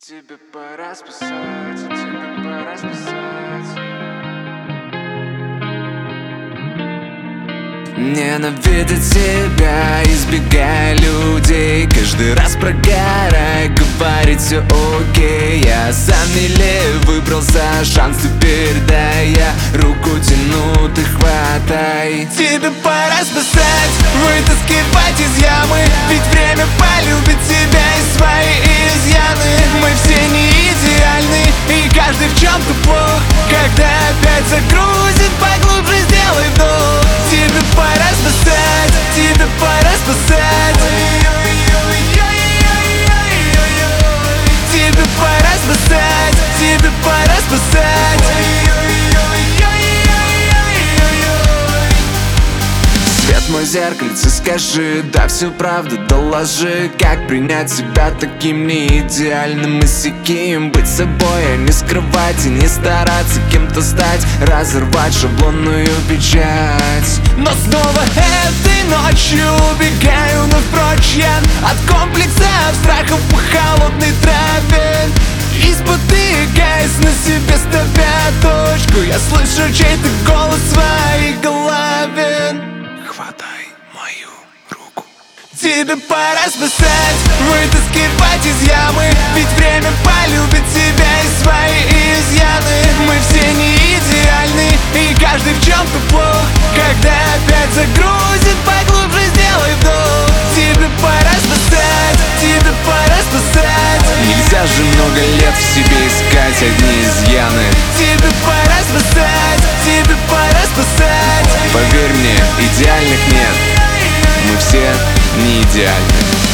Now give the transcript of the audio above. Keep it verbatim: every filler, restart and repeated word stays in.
Тебе пора спасать, тебе пора спасать. Ненавидеть себя, избегая людей, каждый раз прогорай, говорить все окей. Я сам милее выбрался, шанс теперь дай, я руку тяну, ты хватай. Тебе пора спасать, вытаскивать из ямы, ведь время полюбит тебя и свои изъяны. Мы все не идеальны, и каждый в чем-то плох. Когда опять загрузит, поглубже сделай вдох. Тебе пора спасать, тебе пора спасать. Тебе пора спасать, тебе пора спасать. Свет мой зеркальце, скажи, да всю правду доложи. Как принять себя таким не идеальным и сяким? Быть собой, а не скрывать и не стараться кем-то стать, разорвать шаблонную печать. Но снова этой ночью убегаю напрочь я от комплексов, страхов по холодной траве. И спотыкаясь на себе, ставя точку, я слышу чей-то голос в своей голове. Хватай мою руку. Тебе пора спасать, вытаскивать из ямы, ведь время полюбит тебя и свои изъяны. Мы все не идеальны, и каждый в чем-то плох. Когда опять загрузит, поглубже сделай вдох. Тебе пора спасать, тебе пора спасать. Нельзя же много лет в себе искать одни изъяны. Тебе пора спасать, тебе пора спасать. Поверь мне, идеальных нет, мы все не идеальны.